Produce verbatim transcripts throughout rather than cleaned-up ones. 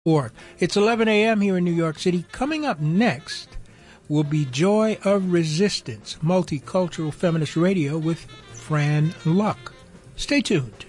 Org. It's eleven a.m. here in New York City. Coming up next will be Joy of Resistance, Multicultural Feminist Radio with Fran Luck. Stay tuned.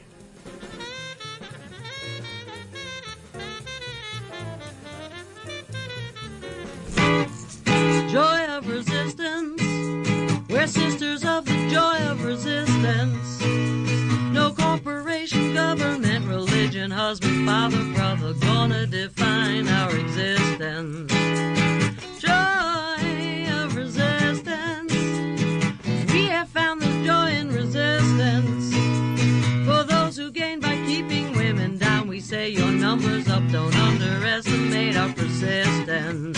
Joy of Resistance. We're sisters of the joy of resistance. No corporation, government, religion, husband, father, brother, gonna define our existence. Joy of resistance. We have found the joy in resistance. For those who gain by keeping women down, we say your numbers up, don't underestimate our persistence.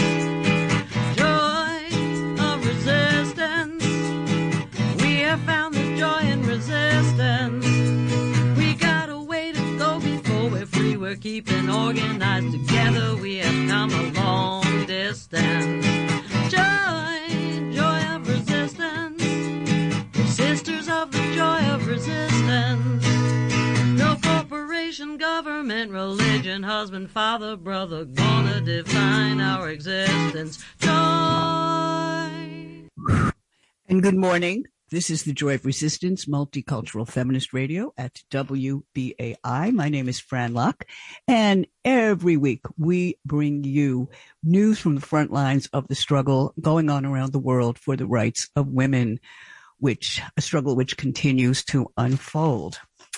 Joy of resistance. We have found the joy in resistance. We got a way to go before we're free. We're keeping organized together. We have come a long distance. Joy, joy of resistance. We're sisters of the joy of resistance. No corporation, government, religion, husband, father, brother, gonna define our existence. Joy. And good morning. This is the Joy of Resistance, Multicultural Feminist Radio at W B A I. My name is Fran Luck, and every week we bring you news from the front lines of the struggle going on around the world for the rights of women, which a struggle which continues to unfold.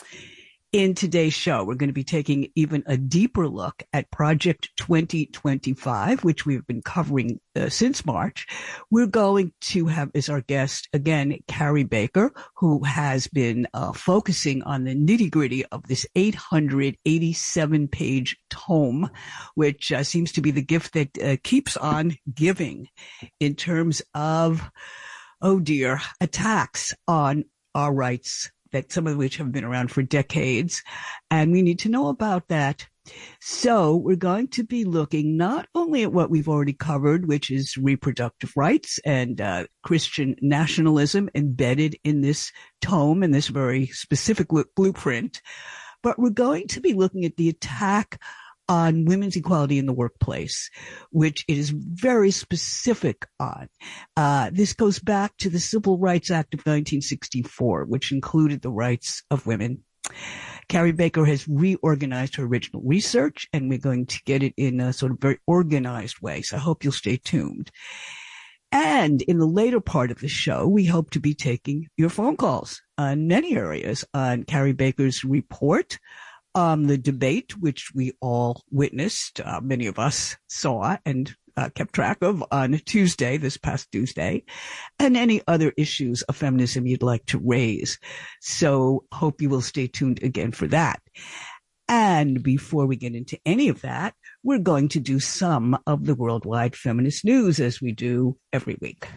In today's show, we're going to be taking even a deeper look at Project twenty twenty-five, which we've been covering uh, since March. We're going to have as our guest, again, Carrie Baker, who has been uh, focusing on the nitty-gritty of this eight hundred eighty-seven page tome, which uh, seems to be the gift that uh, keeps on giving in terms of, oh dear, attacks on our rights, that some of which have been around for decades, and we need to know about that. So we're going to be looking not only at what we've already covered, which is reproductive rights and uh, Christian nationalism embedded in this tome and this very specific blueprint, but we're going to be looking at the attack on women's equality in the workplace, which it is very specific on. Uh, this goes back to the Civil Rights Act of nineteen sixty-four, which included the rights of women. Carrie Baker has reorganized her original research, and we're going to get it in a sort of very organized way. So I hope you'll stay tuned. And in the later part of the show, we hope to be taking your phone calls on many areas on Carrie Baker's report, Um, the debate, which we all witnessed, uh, many of us saw and uh, kept track of on Tuesday, this past Tuesday, and any other issues of feminism you'd like to raise. So hope you will stay tuned again for that. And before we get into any of that, we're going to do some of the worldwide feminist news as we do every week.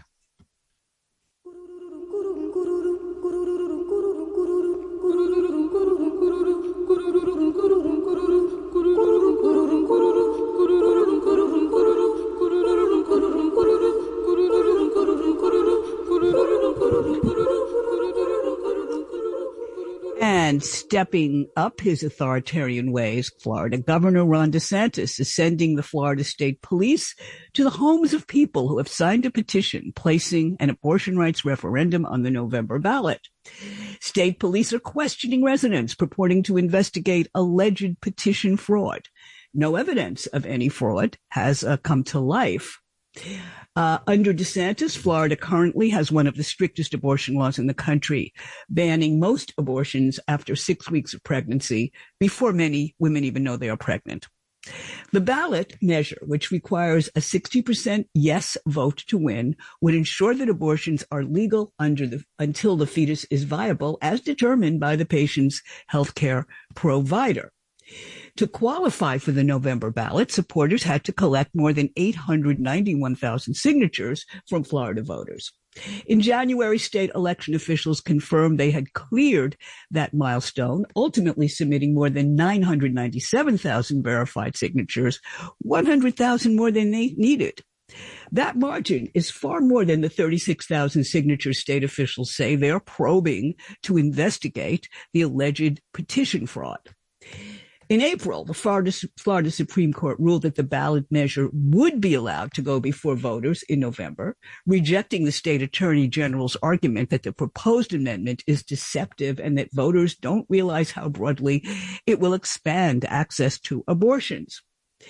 And stepping up his authoritarian ways, Florida Governor Ron DeSantis is sending the Florida State Police to the homes of people who have signed a petition placing an abortion rights referendum on the November ballot. State police are questioning residents purporting to investigate alleged petition fraud. No evidence of any fraud has uh, come to life. Uh, under DeSantis, Florida currently has one of the strictest abortion laws in the country, banning most abortions after six weeks of pregnancy before many women even know they are pregnant. The ballot measure, which requires a sixty percent yes vote to win, would ensure that abortions are legal under the, until the fetus is viable, as determined by the patient's healthcare provider. To qualify for the November ballot, supporters had to collect more than eight hundred ninety-one thousand signatures from Florida voters. In January, state election officials confirmed they had cleared that milestone, ultimately submitting more than nine hundred ninety-seven thousand verified signatures, one hundred thousand more than they needed. That margin is far more than the thirty-six thousand signatures state officials say they're probing to investigate the alleged petition fraud. In April, the Florida, Florida Supreme Court ruled that the ballot measure would be allowed to go before voters in November, rejecting the state attorney general's argument that the proposed amendment is deceptive and that voters don't realize how broadly it will expand access to abortions.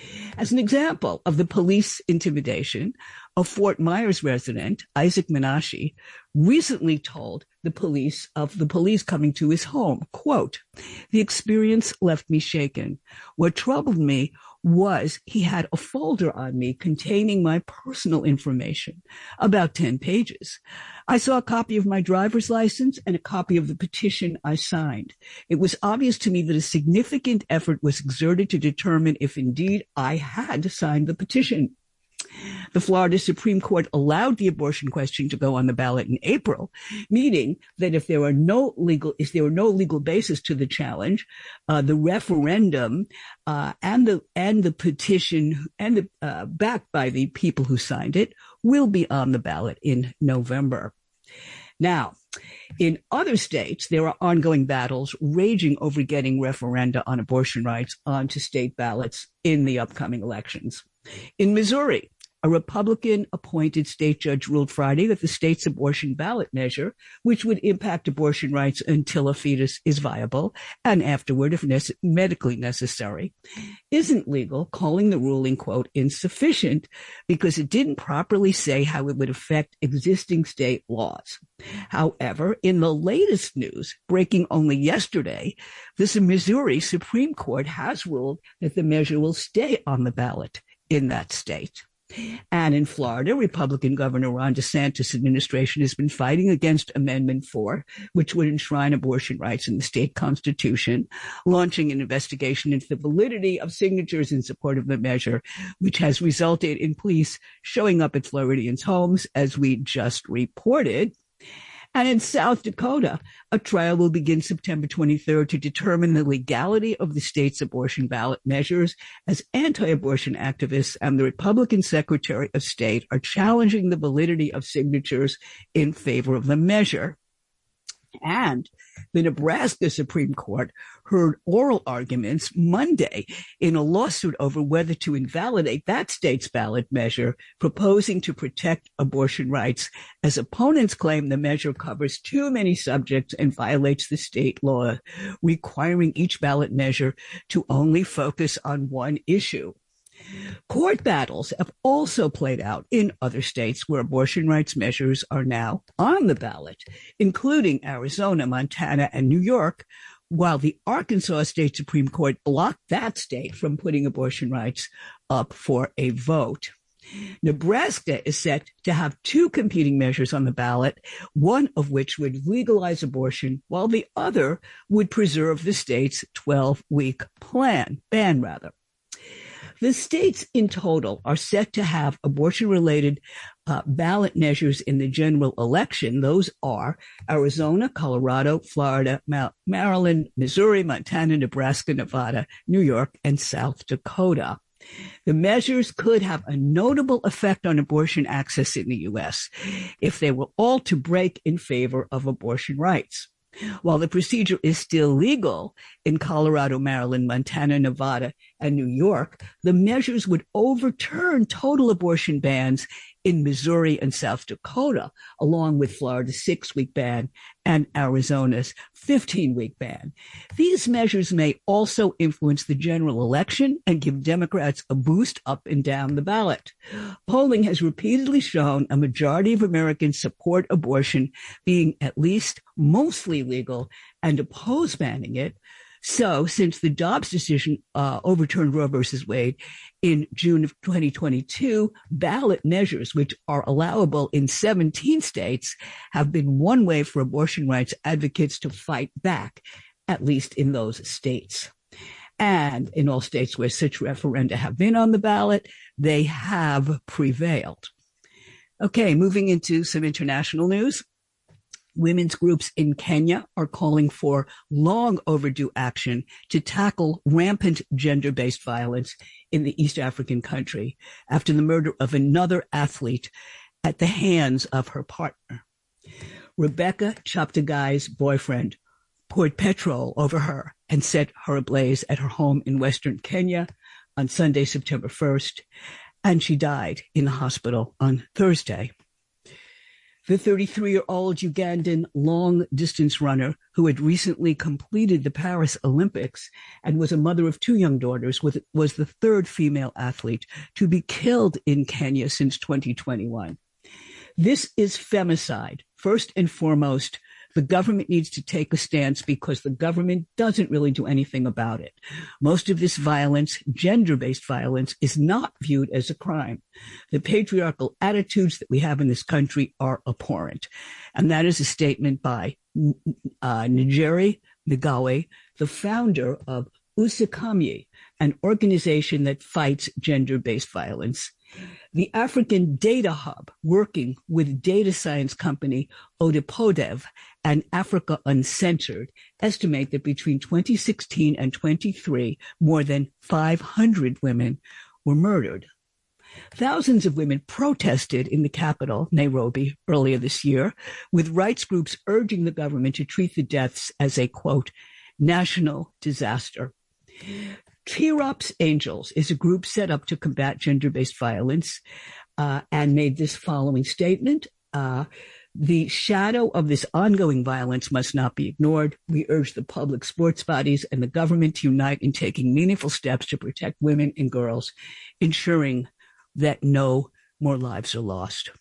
As an example of the police intimidation, a Fort Myers resident, Isaac Menashe, recently told the police of the police coming to his home, quote, "The experience left me shaken. What troubled me was he had a folder on me containing my personal information, about ten pages. I saw a copy of my driver's license and a copy of the petition I signed. It was obvious to me that a significant effort was exerted to determine if indeed I had signed the petition." The Florida Supreme Court allowed the abortion question to go on the ballot in April, meaning that if there were no legal, if there were no legal basis to the challenge, uh, the referendum uh, and the and the petition and the uh, backed by the people who signed it will be on the ballot in November. Now, in other states, there are ongoing battles raging over getting referenda on abortion rights onto state ballots in the upcoming elections. In Missouri, a Republican-appointed state judge ruled Friday that the state's abortion ballot measure, which would impact abortion rights until a fetus is viable and afterward if nece- medically necessary, isn't legal, calling the ruling, quote, insufficient because it didn't properly say how it would affect existing state laws. However, in the latest news, breaking only yesterday, the Missouri Supreme Court has ruled that the measure will stay on the ballot in that state. And in Florida, Republican Governor Ron DeSantis' administration has been fighting against Amendment four, which would enshrine abortion rights in the state constitution, launching an investigation into the validity of signatures in support of the measure, which has resulted in police showing up at Floridians' homes, as we just reported. And in South Dakota, a trial will begin September twenty-third to determine the legality of the state's abortion ballot measures, as anti-abortion activists and the Republican Secretary of State are challenging the validity of signatures in favor of the measure. And the Nebraska Supreme Court heard oral arguments Monday in a lawsuit over whether to invalidate that state's ballot measure, proposing to protect abortion rights, as opponents claim the measure covers too many subjects and violates the state law, requiring each ballot measure to only focus on one issue. Court battles have also played out in other states where abortion rights measures are now on the ballot, including Arizona, Montana, and New York, while the Arkansas State Supreme Court blocked that state from putting abortion rights up for a vote. Nebraska is set to have two competing measures on the ballot, one of which would legalize abortion, while the other would preserve the state's twelve-week plan, ban rather. The states in total are set to have abortion-related uh, ballot measures in the general election. Those are Arizona, Colorado, Florida, Ma- Maryland, Missouri, Montana, Nebraska, Nevada, New York, and South Dakota. The measures could have a notable effect on abortion access in the U S if they were all to break in favor of abortion rights. While the procedure is still legal in Colorado, Maryland, Montana, Nevada, and New York, the measures would overturn total abortion bans in Missouri and South Dakota, along with Florida's six-week ban and Arizona's fifteen-week ban. These measures may also influence the general election and give Democrats a boost up and down the ballot. Polling has repeatedly shown a majority of Americans support abortion being at least mostly legal and oppose banning it. So, since the Dobbs decision uh, overturned Roe versus Wade in June of twenty twenty-two, ballot measures, which are allowable in seventeen states, have been one way for abortion rights advocates to fight back, at least in those states. And in all states where such referenda have been on the ballot, they have prevailed. Okay, moving into some international news. Women's groups in Kenya are calling for long overdue action to tackle rampant gender-based violence in the East African country after the murder of another athlete at the hands of her partner. Rebecca Cheptegei's boyfriend poured petrol over her and set her ablaze at her home in Western Kenya on Sunday, September first, and she died in the hospital on Thursday. The thirty-three-year-old Ugandan long-distance runner who had recently completed the Paris Olympics and was a mother of two young daughters was the third female athlete to be killed in Kenya since twenty twenty-one. This is femicide. First and foremost, the government needs to take a stance because the government doesn't really do anything about it. Most of this violence, gender-based violence, is not viewed as a crime. The patriarchal attitudes that we have in this country are abhorrent. And that is a statement by uh, Njeri Migawe, the founder of Usakamye, an organization that fights gender-based violence. The African Data Hub, working with data science company Odipodev and Africa Uncensored, estimate that between twenty sixteen and twenty-three, more than five hundred women were murdered. Thousands of women protested in the capital, Nairobi, earlier this year, with rights groups urging the government to treat the deaths as a, quote, national disaster. T-ROPS Angels is a group set up to combat gender-based violence uh, and made this following statement. Uh, the shadow of this ongoing violence must not be ignored. We urge the public, sports bodies, and the government to unite in taking meaningful steps to protect women and girls, ensuring that no more lives are lost.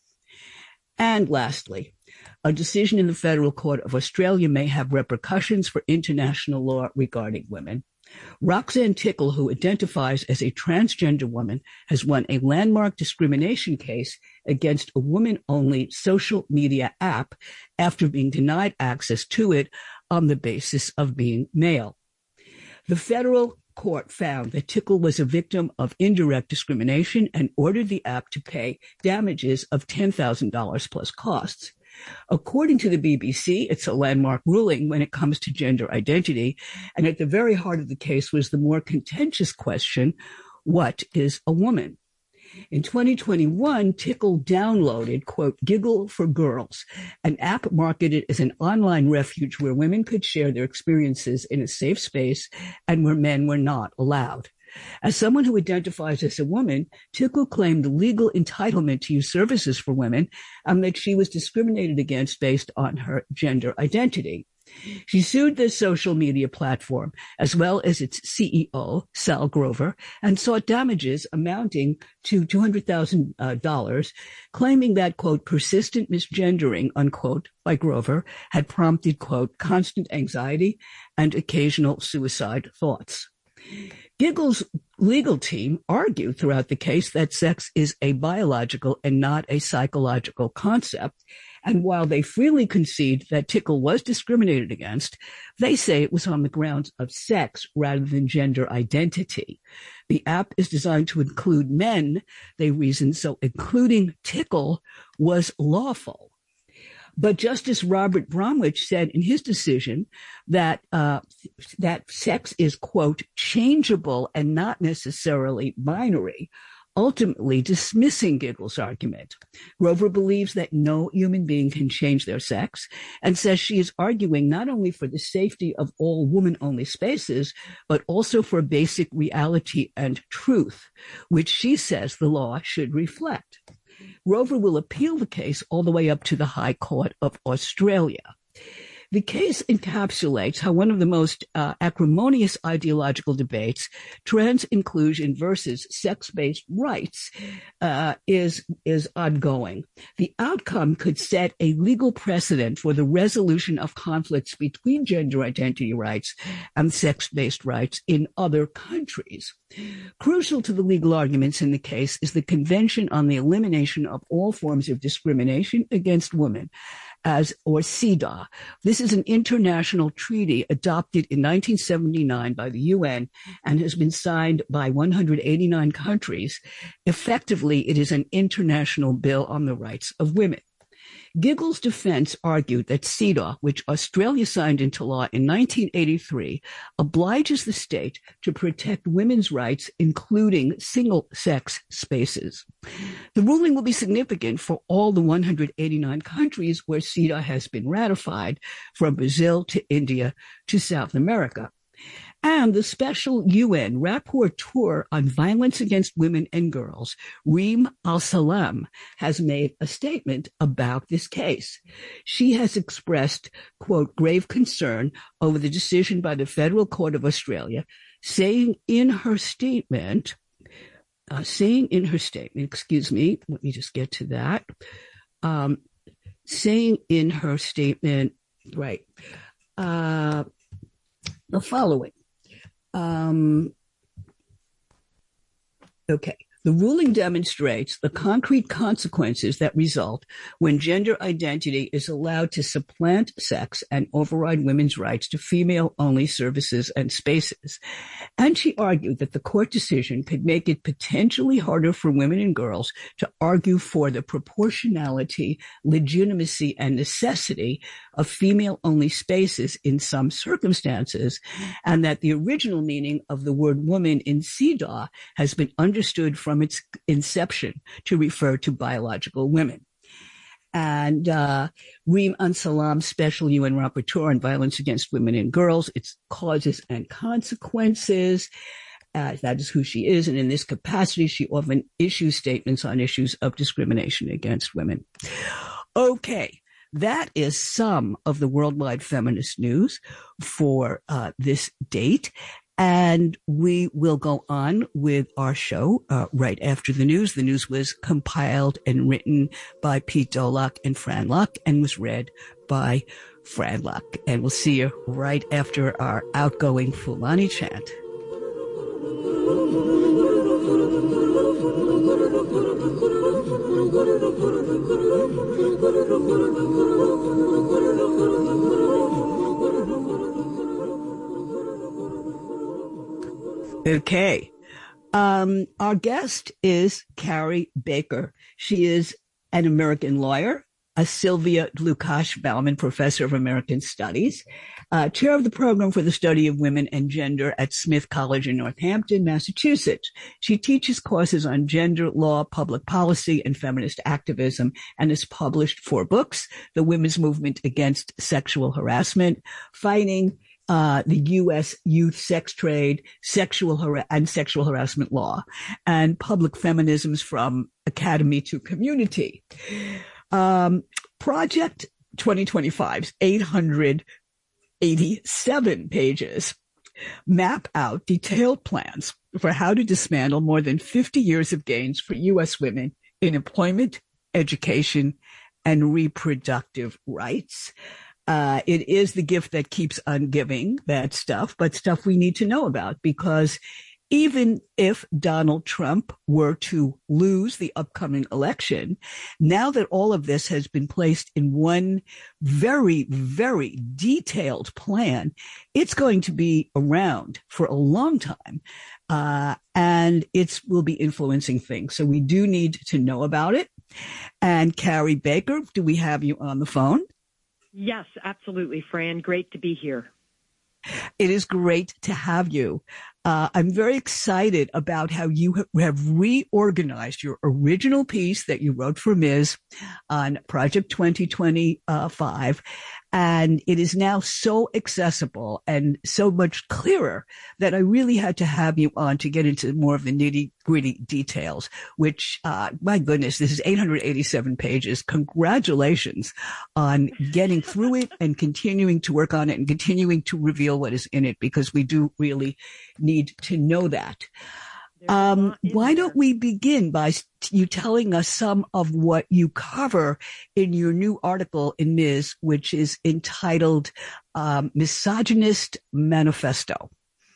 And lastly, a decision in the Federal Court of Australia may have repercussions for international law regarding women. Roxanne Tickle, who identifies as a transgender woman, has won a landmark discrimination case against a woman-only social media app after being denied access to it on the basis of being male. The federal court found that Tickle was a victim of indirect discrimination and ordered the app to pay damages of ten thousand dollars plus costs. According to the B B C, it's a landmark ruling when it comes to gender identity. And at the very heart of the case was the more contentious question, what is a woman? In twenty twenty-one, Tickle downloaded, quote, Giggle for Girls, an app marketed as an online refuge where women could share their experiences in a safe space and where men were not allowed. As someone who identifies as a woman, Tickle claimed the legal entitlement to use services for women and that she was discriminated against based on her gender identity. She sued the social media platform, as well as its C E O, Sal Grover, and sought damages amounting to two hundred thousand dollars, claiming that, quote, persistent misgendering, unquote, by Grover had prompted, quote, constant anxiety and occasional suicide thoughts. Giggle's legal team argued throughout the case that sex is a biological and not a psychological concept. And while they freely concede that Tickle was discriminated against, they say it was on the grounds of sex rather than gender identity. The app is designed to include men, they reason, so including Tickle was lawful. But Justice Robert Bromwich said in his decision that uh, that sex is, quote, changeable and not necessarily binary, ultimately dismissing Giggle's argument. Grover believes that no human being can change their sex and says she is arguing not only for the safety of all woman-only spaces, but also for basic reality and truth, which she says the law should reflect. Grover will appeal the case all the way up to the High Court of Australia. The case encapsulates how one of the most uh, acrimonious ideological debates, trans inclusion versus sex-based rights, uh, is, is ongoing. The outcome could set a legal precedent for the resolution of conflicts between gender identity rights and sex-based rights in other countries. Crucial to the legal arguments in the case is the Convention on the Elimination of All Forms of Discrimination Against Women, as or C E D A. This is an international treaty adopted in nineteen seventy-nine by the U N and has been signed by one hundred eighty-nine countries. Effectively, it is an international bill on the rights of women. Giggle's defense argued that CEDAW, which Australia signed into law in nineteen eighty-three, obliges the state to protect women's rights, including single-sex spaces. The ruling will be significant for all the one hundred eighty-nine countries where CEDAW has been ratified, from Brazil to India to South America. And the special U N rapporteur on violence against women and girls, Reem Al-Salam, has made a statement about this case. She has expressed, quote, grave concern over the decision by the Federal Court of Australia, saying in her statement, uh, saying in her statement, excuse me, let me just get to that, um, saying in her statement, right, uh, the following. Um, okay. The ruling demonstrates the concrete consequences that result when gender identity is allowed to supplant sex and override women's rights to female-only services and spaces. And she argued that the court decision could make it potentially harder for women and girls to argue for the proportionality, legitimacy, and necessity of female-only spaces in some circumstances, and that the original meaning of the word woman in CEDAW has been understood from its inception to refer to biological women. And uh, Reem Al-Salam, special U N rapporteur on violence against women and girls, its causes and consequences. Uh, that is who she is. And in this capacity, she often issues statements on issues of discrimination against women. Okay. That is some of the worldwide feminist news for uh, this date. And we will go on with our show uh, right after the news. The news was compiled and written by Pete Dolock and Fran Luck and was read by Fran Luck. And we'll see you right after our outgoing Fulani chant. Okay. Um, our guest is Carrie Baker. She is an American lawyer, a Sylvia Lukash Bauman Professor of American Studies, uh, chair of the program for the study of women and gender at Smith College in Northampton, Massachusetts. She teaches courses on gender law, public policy, and feminist activism, and has published four books: The Women's Movement Against Sexual Harassment, Fighting Uh, the U S Youth Sex Trade, Sexual har- and Sexual Harassment Law, and Public Feminisms from Academy to Community. Um, Project twenty twenty-five's eight hundred eighty-seven pages map out detailed plans for how to dismantle more than fifty years of gains for U S women in employment, education, and reproductive rights. Uh, it is the gift that keeps on giving, that stuff, but stuff we need to know about, because even if Donald Trump were to lose the upcoming election, now that all of this has been placed in one very, very detailed plan, it's going to be around for a long time. Uh, and it will be influencing things. So we do need to know about it. And Carrie Baker, do we have you on the phone? Yes, absolutely, Fran. Great to be here. It is great to have you. Uh, I'm very excited about how you have reorganized your original piece that you wrote for Miz on Project twenty twenty-five. And it is now so accessible and so much clearer that I really had to have you on to get into more of the nitty gritty details, which, uh, my goodness, this is eight hundred eighty-seven pages. Congratulations on getting through it and continuing to work on it and continuing to reveal what is in it, because we do really need to know that. Um, why don't we begin by you telling us some of what you cover in your new article in Miz, which is entitled um, Misogynist Manifesto?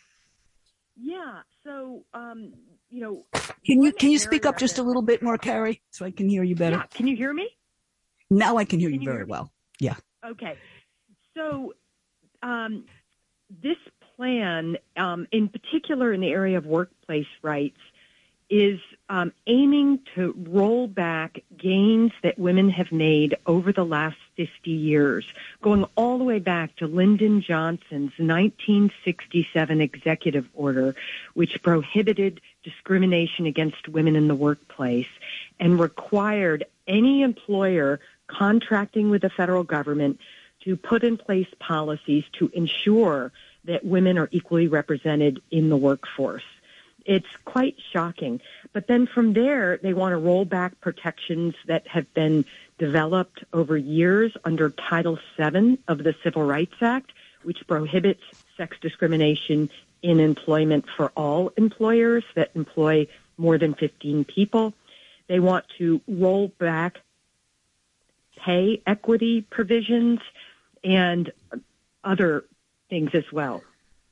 Yeah. So, um, you know, can you can you speak up just a little bit more, Carrie, so I can hear you better? Yeah. Can you hear me? Now I can hear can you you very hear well. Yeah. Okay. So, um, this plan, um, in particular in the area of workplace rights, is um, aiming to roll back gains that women have made over the last fifty years, going all the way back to Lyndon Johnson's nineteen sixty-seven executive order, which prohibited discrimination against women in the workplace and required any employer contracting with the federal government to put in place policies to ensure that women are equally represented in the workforce. It's quite shocking. But then from there, they want to roll back protections that have been developed over years under Title seven of the Civil Rights Act, which prohibits sex discrimination in employment for all employers that employ more than fifteen people. They want to roll back pay equity provisions and other things as well.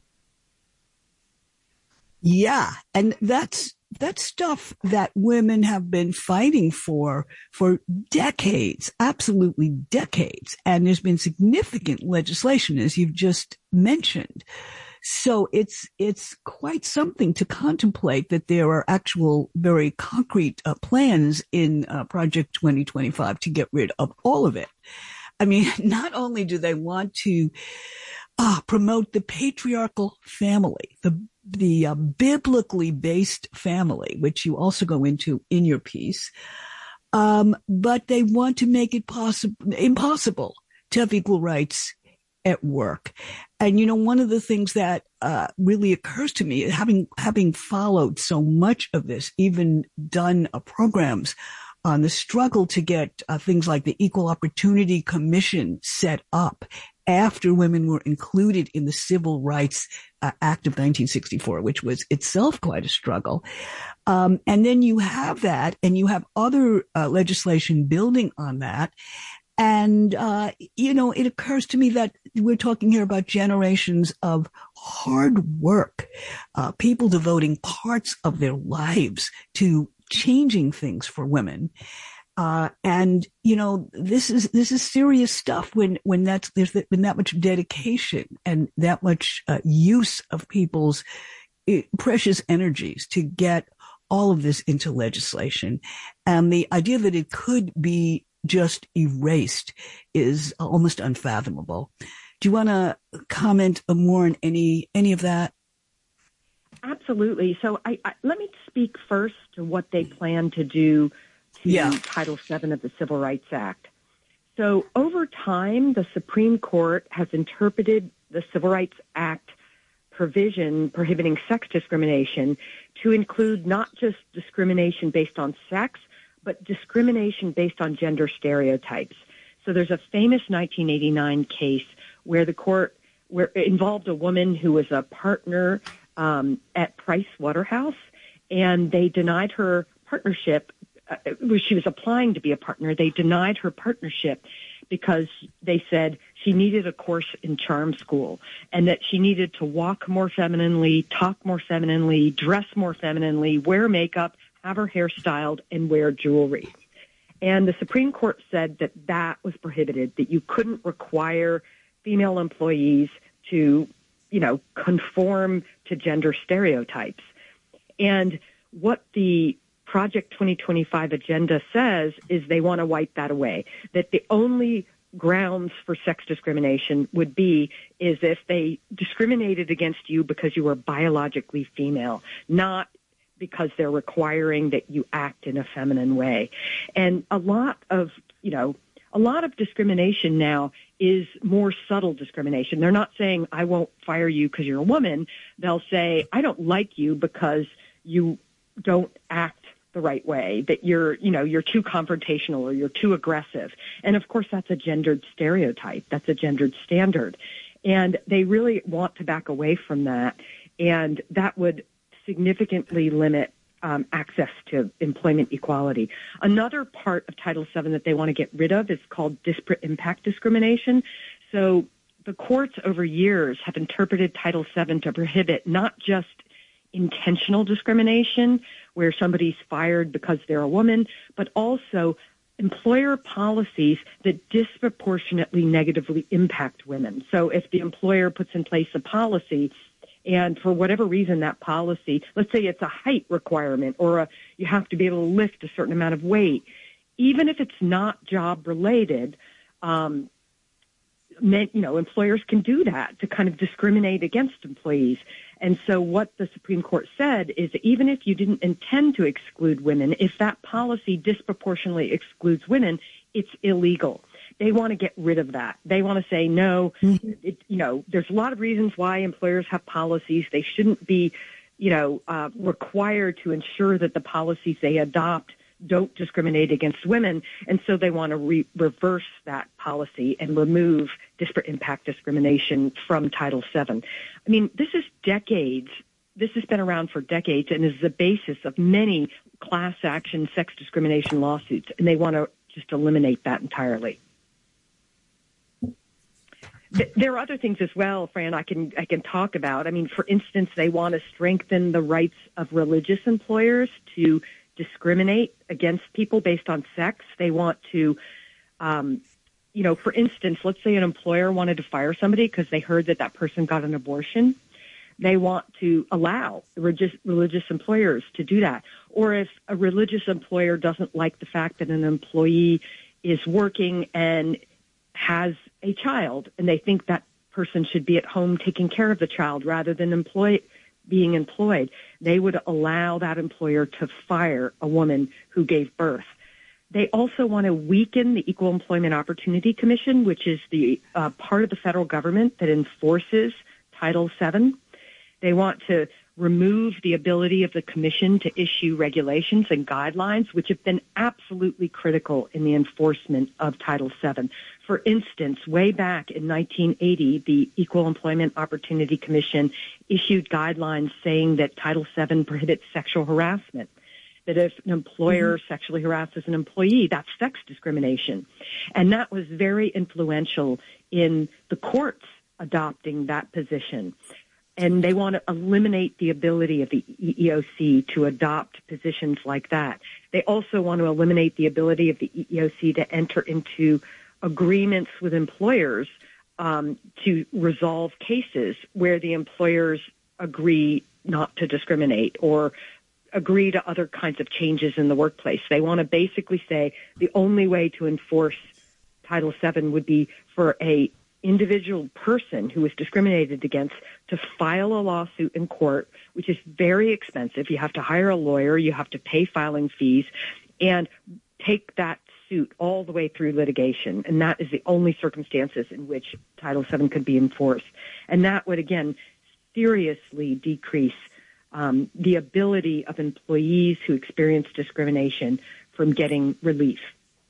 Yeah, and that's that's stuff that women have been fighting for for decades, absolutely decades. And there's been significant legislation, as you've just mentioned. So it's it's quite something to contemplate that there are actual very concrete uh, plans in uh, Project twenty twenty-five to get rid of all of it. I mean, not only do they want to uh, promote the patriarchal family, the the uh, biblically based family, which you also go into in your piece, um, but they want to make it possible impossible to have equal rights at work. And, you know, one of the things that uh, really occurs to me, having having followed so much of this, even done uh, programs on the struggle to get uh, things like the Equal Opportunity Commission set up after women were included in the Civil Rights uh, Act of nineteen sixty-four, which was itself quite a struggle. Um, and then you have that, and you have other uh, legislation building on that. And, uh, you know, it occurs to me that we're talking here about generations of hard work, uh, people devoting parts of their lives to changing things for women. Uh, and, you know, this is, this is serious stuff when, when that's, there's been that much dedication and that much uh, use of people's uh, precious energies to get all of this into legislation. And the idea that it could be just erased is almost unfathomable. Do you want to comment more on any any of that? Absolutely. So I, I, let me speak first to what they plan to do to yeah. Title seven of the Civil Rights Act. So over time, the Supreme Court has interpreted the Civil Rights Act provision prohibiting sex discrimination to include not just discrimination based on sex, but discrimination based on gender stereotypes. So there's a famous nineteen eighty-nine case where the court where it involved a woman who was a partner um, at Price Waterhouse, and they denied her partnership. Uh, she was applying to be a partner. They denied her partnership because they said she needed a course in charm school and that she needed to walk more femininely, talk more femininely, dress more femininely, wear makeup, have her hair styled, and wear jewelry. And the Supreme Court said that that was prohibited, that you couldn't require female employees to, you know, conform to gender stereotypes. And what the Project twenty twenty-five agenda says is they want to wipe that away, that the only grounds for sex discrimination would be is if they discriminated against you because you were biologically female, not because they're requiring that you act in a feminine way. And a lot of, you know, a lot of discrimination now is more subtle discrimination. They're not saying, I won't fire you because you're a woman. They'll say, I don't like you because you don't act the right way, that you're, you know, you're too confrontational or you're too aggressive. And of course, that's a gendered stereotype. That's a gendered standard. And they really want to back away from that. And that would significantly limit um, access to employment equality. Another part of Title seven that they want to get rid of is called disparate impact discrimination. So the courts over years have interpreted Title seven to prohibit not just intentional discrimination, where somebody's fired because they're a woman, but also employer policies that disproportionately negatively impact women. So if the employer puts in place a policy And for whatever reason, that policy, let's say it's a height requirement or a, you have to be able to lift a certain amount of weight, even if it's not job related, um, you know, employers can do that to kind of discriminate against employees. And so what the Supreme Court said is that even if you didn't intend to exclude women, if that policy disproportionately excludes women, it's illegal. They want to get rid of that. They want to say, no, it, you know, there's a lot of reasons why employers have policies. They shouldn't be, you know, uh, required to ensure that the policies they adopt don't discriminate against women. And so they want to re- reverse that policy and remove disparate impact discrimination from Title seven. I mean, this is decades. This has been around for decades and is the basis of many class action sex discrimination lawsuits. And they want to just eliminate that entirely. There are other things as well, Fran, I can I can talk about. I mean, for instance, they want to strengthen the rights of religious employers to discriminate against people based on sex. They want to, um, you know, for instance, let's say an employer wanted to fire somebody because they heard that that person got an abortion. They want to allow religious, religious employers to do that. Or if a religious employer doesn't like the fact that an employee is working and has a child and they think that person should be at home taking care of the child rather than employ, being employed, they would allow that employer to fire a woman who gave birth. They also want to weaken the Equal Employment Opportunity Commission, which is the uh, part of the federal government that enforces Title seven. They want to remove the ability of the commission to issue regulations and guidelines, which have been absolutely critical in the enforcement of Title seven. For instance, way back in nineteen eighty, the Equal Employment Opportunity Commission issued guidelines saying that Title seven prohibits sexual harassment, that if an employer mm-hmm. sexually harasses an employee, that's sex discrimination. And that was very influential in the courts adopting that position. And they want to eliminate the ability of the E E O C to adopt positions like that. They also want to eliminate the ability of the E E O C to enter into agreements with employers um, to resolve cases where the employers agree not to discriminate or agree to other kinds of changes in the workplace. They want to basically say the only way to enforce Title seven would be for a individual person who is discriminated against to file a lawsuit in court, which is very expensive. You have to hire a lawyer, you have to pay filing fees, and take that suit all the way through litigation. And that is the only circumstances in which Title seven could be enforced. And that would, again, seriously decrease um, the ability of employees who experience discrimination from getting relief.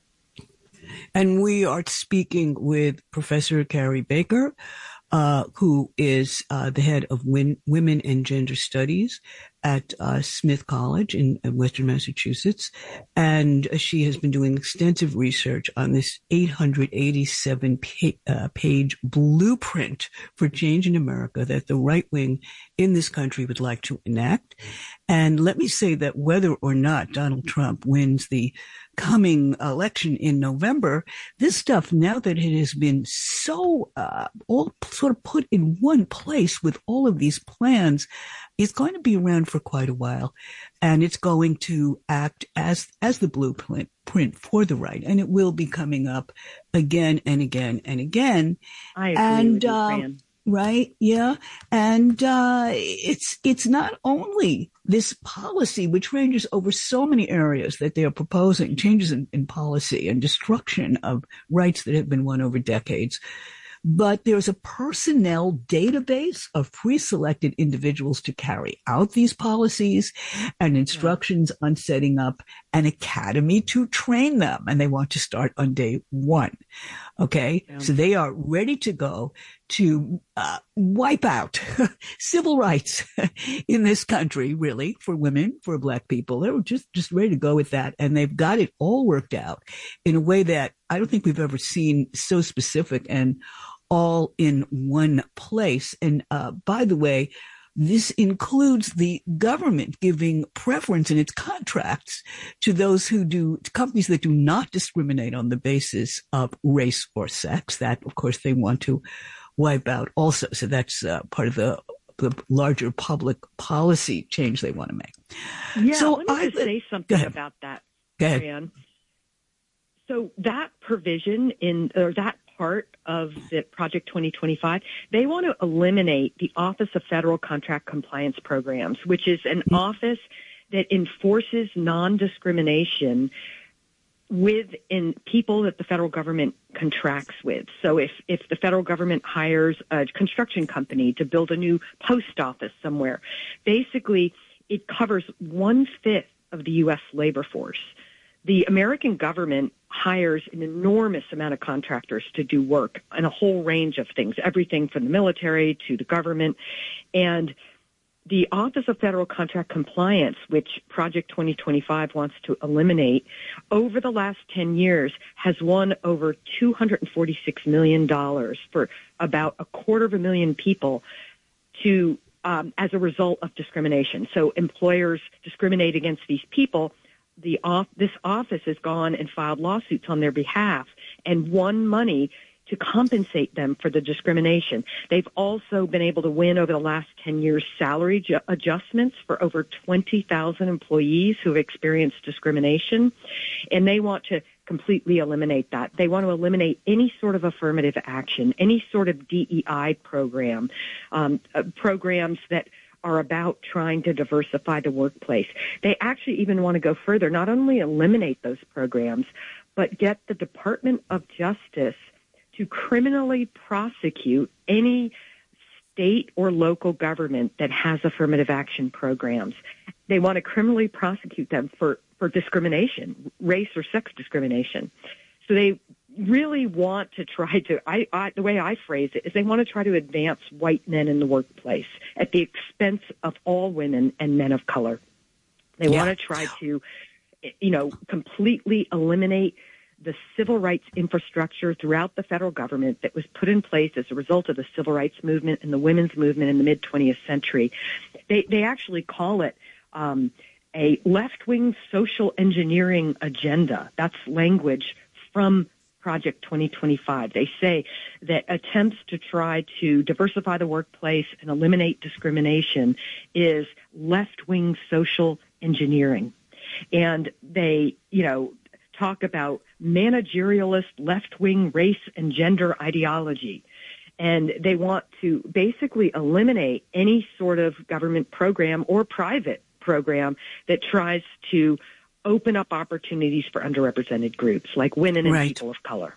And we are speaking with Professor Carrie Baker, uh, who is uh, the head of Win- Women and Gender Studies at uh, Smith College in, in Western Massachusetts. And she has been doing extensive research on this eight hundred eighty-seven pa- uh, page blueprint for change in America that the right wing in this country would like to enact. And let me say that whether or not Donald Trump wins the coming election in November, this stuff, now that it has been so uh, all sort of put in one place with all of these plans, is going to be around for quite a while, and it's going to act as as the blueprint print for the right, and it will be coming up again and again and again. I agree and, with you, uh, Fran. Right, yeah, and uh, it's it's not only this policy, which ranges over so many areas that they are proposing, changes in, in policy and destruction of rights that have been won over decades. But there's a personnel database of pre-selected individuals to carry out these policies and instructions on setting up an academy to train them. And they want to start on day one. Okay. Yeah. So they are ready to go to uh, wipe out civil rights in this country, really, for women, for Black people. They were just, just ready to go with that. And they've got it all worked out in a way that I don't think we've ever seen so specific and all in one place. And uh, by the way, this includes the government giving preference in its contracts to those who do, to companies that do not discriminate on the basis of race or sex. That, of course, they want to wipe out also. So that's uh, part of the the larger public policy change they want to make. Yeah, so let me I, just say something about that, Fran. So that provision in, or that part of the Project twenty twenty-five, they want to eliminate the Office of Federal Contract Compliance Programs, which is an mm-hmm. office that enforces non-discrimination within people that the federal government contracts with. So if, if the federal government hires a construction company to build a new post office somewhere, basically it covers one-fifth of the U S labor force. The American government hires an enormous amount of contractors to do work in a whole range of things, everything from the military to the government. And the Office of Federal Contract Compliance, which Project twenty twenty-five wants to eliminate, over the last ten years has won over two hundred forty-six million dollars for about a quarter of a million people to um, as a result of discrimination. So employers discriminate against these people. The off, this office has gone and filed lawsuits on their behalf and won money to compensate them for the discrimination. They've also been able to win over the last ten years salary ju- adjustments for over twenty thousand employees who have experienced discrimination, and they want to completely eliminate that. They want to eliminate any sort of affirmative action, any sort of D E I program, um, uh, programs that are about trying to diversify the workplace. They actually even want to go further, not only eliminate those programs, but get the Department of Justice to criminally prosecute any state or local government that has affirmative action programs. They want to criminally prosecute them for, for discrimination, race or sex discrimination. So they really want to try to, I, I, the way I phrase it is they want to try to advance white men in the workplace at the expense of all women and men of color. They yeah. want to try to, you know, completely eliminate the civil rights infrastructure throughout the federal government that was put in place as a result of the civil rights movement and the women's movement in the mid-twentieth century. They, they actually call it um, a left-wing social engineering agenda. That's language from Project twenty twenty-five. They say that attempts to try to diversify the workplace and eliminate discrimination is left-wing social engineering. And they, you know, talk about managerialist left-wing race and gender ideology. And they want to basically eliminate any sort of government program or private program that tries to open up opportunities for underrepresented groups like women and right. people of color.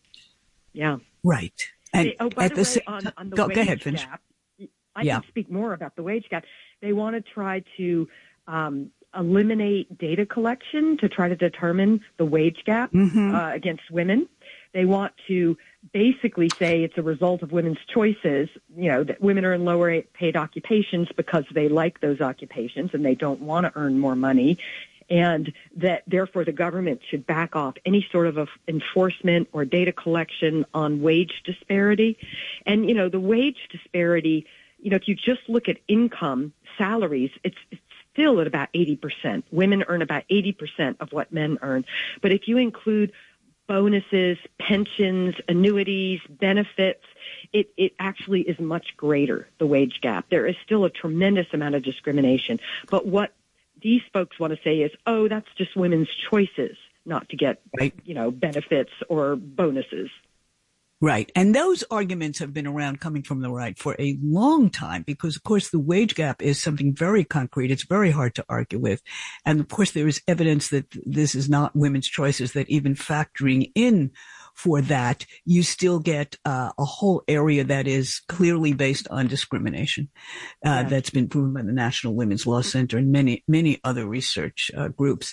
Yeah. Right. And oh, by at the, the way, on, on the go, wage go ahead, finish. gap, I yeah. can speak more about the wage gap. They want to try to um, eliminate data collection to try to determine the wage gap mm-hmm. uh, against women. They want to basically say it's a result of women's choices, you know, that women are in lower paid occupations because they like those occupations and they don't want to earn more money, and that therefore the government should back off any sort of enforcement or data collection on wage disparity. And, you know, the wage disparity, you know, if you just look at income, salaries, it's, it's still at about eighty percent. Women earn about eighty percent of what men earn. But if you include bonuses, pensions, annuities, benefits, it, it actually is much greater, the wage gap. There is still a tremendous amount of discrimination. But what these folks want to say is, oh, that's just women's choices not to get, right. you know, benefits or bonuses. Right. And those arguments have been around coming from the right for a long time because, of course, the wage gap is something very concrete. It's very hard to argue with. And, of course, there is evidence that this is not women's choices, that even factoring in for that, you still get uh, a whole area that is clearly based on discrimination. Uh, yeah. That's been proven by the National Women's Law Center and many, many other research uh, groups.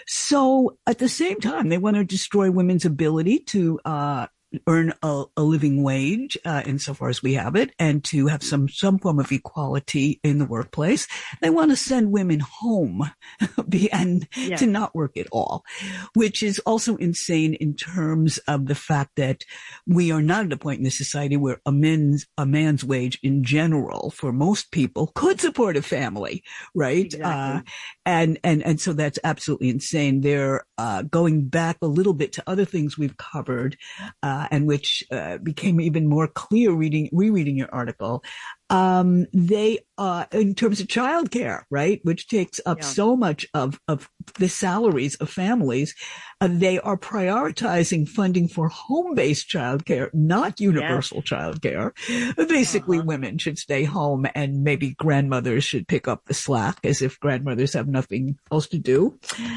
So at the same time, they want to destroy women's ability to uh earn a, a living wage, uh, insofar as we have it, and to have some, some form of equality in the workplace. They want to send women home and yeah. to not work at all, which is also insane in terms of the fact that we are not at a point in the society where a man's, a man's wage in general for most people could support a family, right? Exactly. Uh, and, and, and so that's absolutely insane. They're, uh, going back a little bit to other things we've covered, uh, and which uh, became even more clear reading, rereading your article. Um, they, uh, in terms of childcare, right, which takes up Yeah. so much of, of the salaries of families, uh, they are prioritizing funding for home-based childcare, not universal childcare. Basically, Uh-huh. women should stay home and maybe grandmothers should pick up the slack, as if grandmothers have nothing else to do.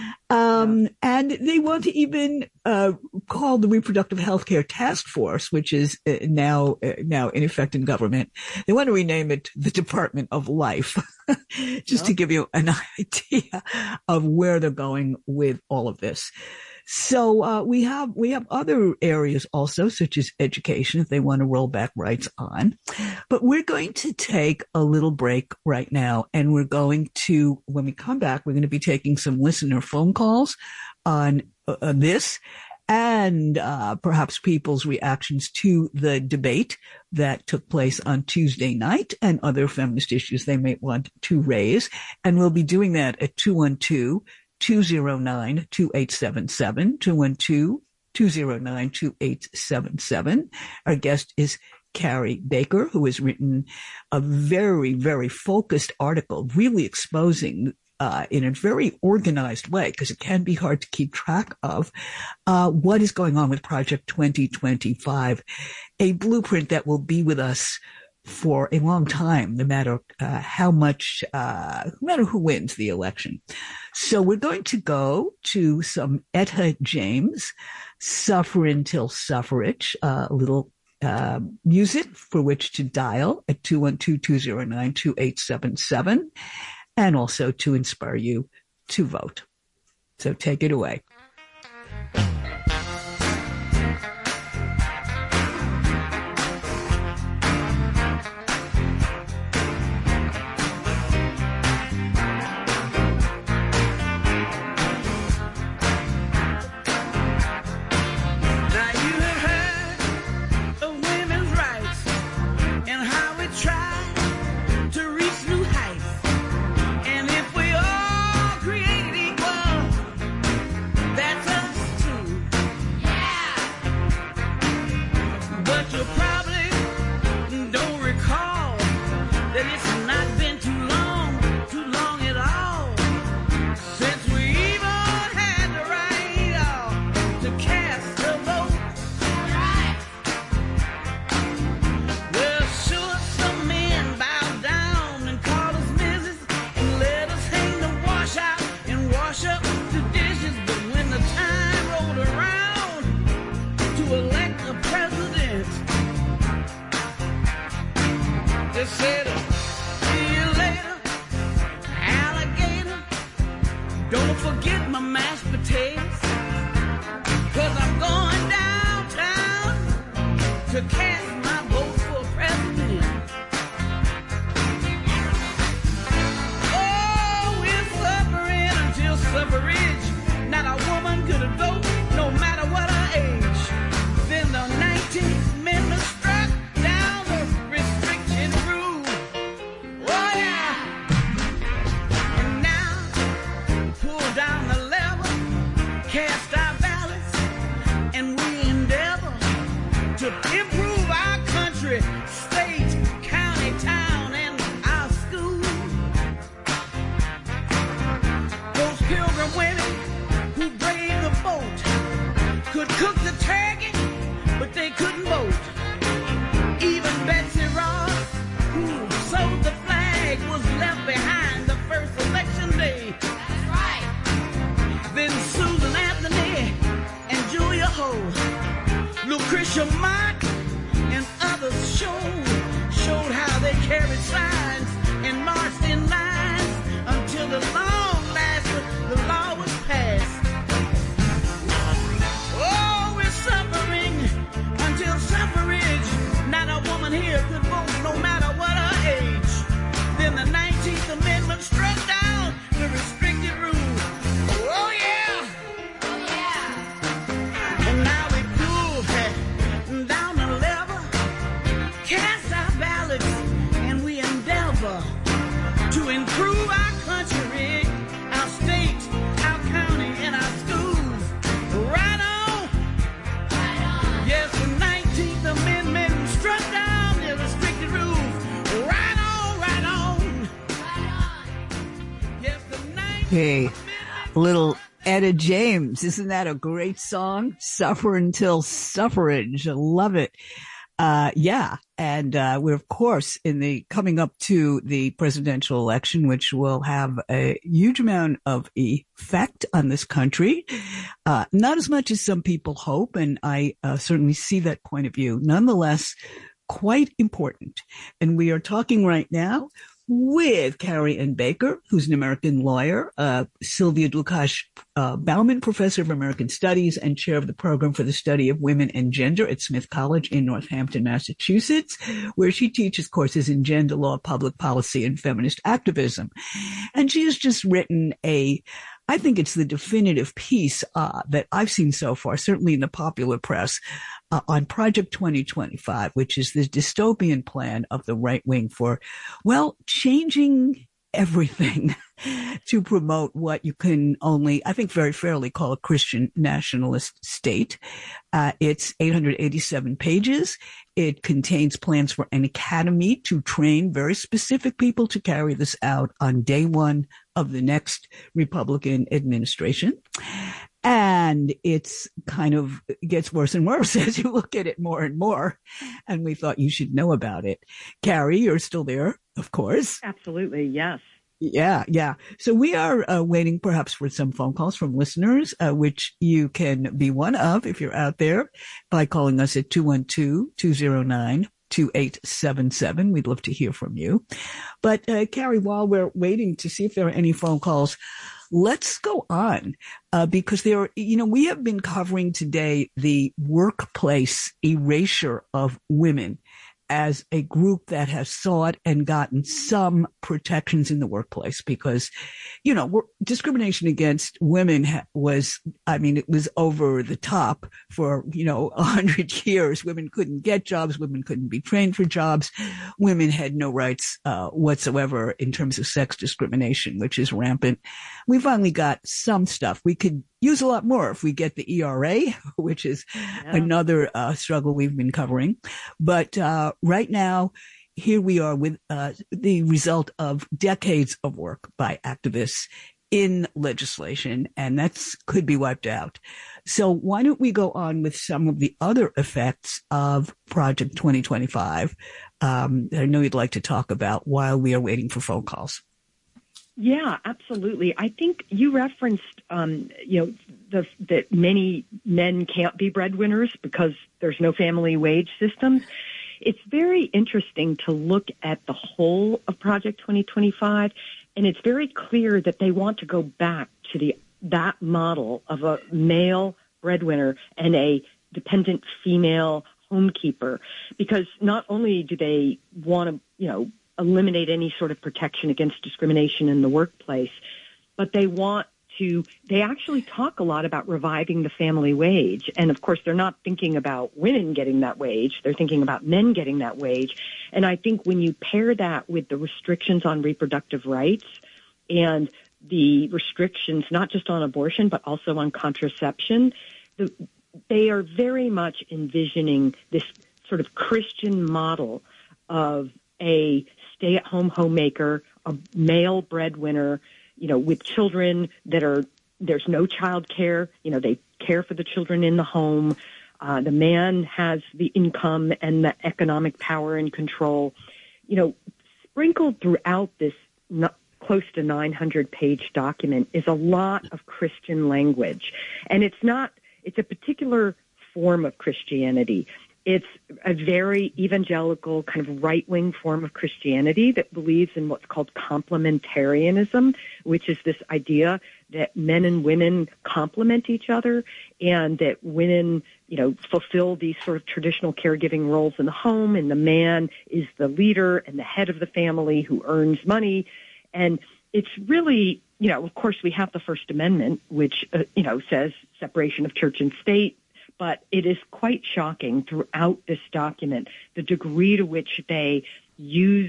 Um, and they want to even, uh, call the Reproductive Healthcare Task Force, which is uh, now, uh, now in effect in government. They want to rename it the Department of Life, just to give you an idea of where they're going with all of this. So, uh, we have, we have other areas also, such as education, if they want to roll back rights on. But we're going to take a little break right now. And we're going to, when we come back, we're going to be taking some listener phone calls on, uh, on this and, uh, perhaps people's reactions to the debate that took place on Tuesday night and other feminist issues they may want to raise. And we'll be doing that at two one two, two oh nine, two eight seven seven, two one two, two oh nine, two eight seven seven. Our guest is Carrie Baker, who has written a very, very focused article, really exposing uh, in a very organized way, because it can be hard to keep track of uh, what is going on with Project twenty twenty-five, a blueprint that will be with us for a long time, no matter uh, how much, uh, no matter who wins the election. So we're going to go to some Etta James, Suffer Until Suffrage, uh, a little uh, music for which to dial at two one two, two oh nine, two eight seven seven, and also to inspire you to vote. So take it away. Down the level, cast our ballots, and we endeavor Okay. Little Etta James. Isn't that a great song? Suffer Until Suffrage. I love it. Uh, yeah. And, uh, we're of course in the coming up to the presidential election, which will have a huge amount of effect on this country. Uh, not as much as some people hope. And I uh, certainly see that point of view. Nonetheless, quite important. And we are talking right now with Carrie Ann Baker, who's an American lawyer, uh, Sylvia Dlugosch uh, Bauman, professor of American Studies and chair of the program for the study of women and gender at Smith College in Northampton, Massachusetts, where she teaches courses in gender law, public policy, and feminist activism. And she has just written a I think it's the definitive piece uh, that I've seen so far, certainly in the popular press, uh, on Project twenty twenty-five, which is the dystopian plan of the right wing for, well, changing everything to promote what you can only, I think very fairly call a Christian nationalist state. Uh, it's eight hundred eighty-seven pages. It contains plans for an academy to train very specific people to carry this out on day one of the next Republican administration. And it's kind of gets worse and worse as you look at it more and more. And we thought you should know about it. Carrie, you're still there, of course. Absolutely, yes. Yeah, yeah. So we are uh, waiting perhaps for some phone calls from listeners, uh, which you can be one of if you're out there by calling us at two one two, two zero nine, two eight seven seven. We'd love to hear from you. But uh, Carrie, while we're waiting to see if there are any phone calls, let's go on uh, because there are, you know, we have been covering today the workplace erasure of women as a group that has sought and gotten some protections in the workplace because, you know, discrimination against women ha- was, I mean, it was over the top for, you know, a hundred years. Women couldn't get jobs. Women couldn't be trained for jobs. Women had no rights uh, whatsoever in terms of sex discrimination, which is rampant. We finally got some stuff. We could use a lot more if we get the E R A, which is yeah. another uh, struggle we've been covering. But uh, right now, here we are with uh, the result of decades of work by activists in legislation, and that's could be wiped out. So why don't we go on with some of the other effects of Project twenty twenty-five um, that I know you'd like to talk about while we are waiting for phone calls. Yeah, absolutely. I think you referenced, um, you know, the, that many men can't be breadwinners because there's no family wage systems. It's very interesting to look at the whole of Project twenty twenty-five, and it's very clear that they want to go back to the that model of a male breadwinner and a dependent female homekeeper, because not only do they want to, you know, eliminate any sort of protection against discrimination in the workplace, but they want to, they actually talk a lot about reviving the family wage. And of course, they're not thinking about women getting that wage. They're thinking about men getting that wage. And I think when you pair that with the restrictions on reproductive rights and the restrictions, not just on abortion, but also on contraception, the, they are very much envisioning this sort of Christian model of a stay-at-home homemaker, a male breadwinner, you know, with children that are, there's no child care, you know, they care for the children in the home. Uh, the man has the income and the economic power and control. You know, sprinkled throughout this no, close to nine hundred page document is a lot of Christian language. And it's not, it's a particular form of Christianity. It's a very evangelical kind of right-wing form of Christianity that believes in what's called complementarianism, which is this idea that men and women complement each other and that women, you know, fulfill these sort of traditional caregiving roles in the home, and the man is the leader and the head of the family who earns money. And it's really, you know, of course we have the First Amendment, which, uh, you know, says separation of church and state. But it is quite shocking throughout this document, the degree to which they use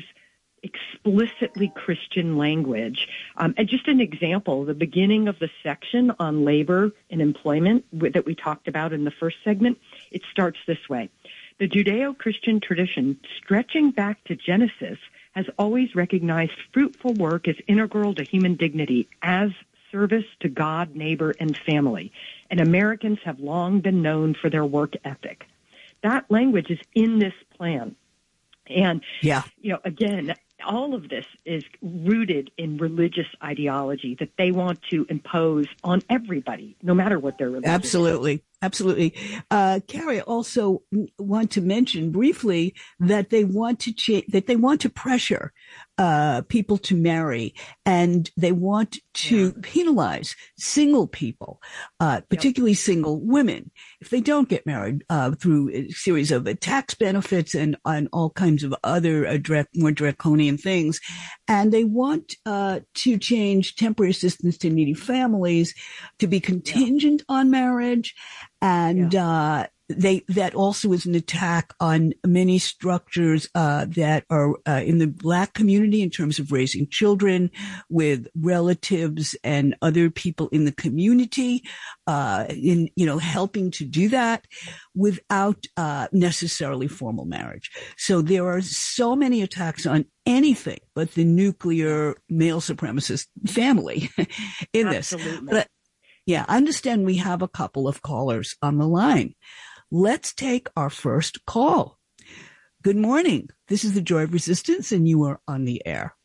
explicitly Christian language. Um, and just an example, the beginning of the section on labor and employment that we talked about in the first segment, it starts this way. The Judeo-Christian tradition, stretching back to Genesis, has always recognized fruitful work as integral to human dignity, as service to God, neighbor, and family. And Americans have long been known for their work ethic. That language is in this plan. And, yeah. you know, again, all of this is rooted in religious ideology that they want to impose on everybody, no matter what their religion Absolutely. is. Absolutely. Uh, Carrie, I also want to mention briefly that they want to cha- that they want to pressure uh, people to marry, and they want to yeah. penalize single people, uh, particularly yep. single women, if they don't get married uh, through a series of uh, tax benefits and, and all kinds of other uh, direct, more draconian things. And they want uh, to change temporary assistance to needy families to be contingent yeah. on marriage. And, yeah. uh, they, that also is an attack on many structures, uh, that are, uh, in the Black community in terms of raising children with relatives and other people in the community, uh, in, you know, helping to do that without, uh, necessarily formal marriage. So there are so many attacks on anything but the nuclear male supremacist family in Absolutely. this. But, yeah, I understand we have a couple of callers on the line. Let's take our first call. Good morning. This is the Joy of Resistance, and you are on the air.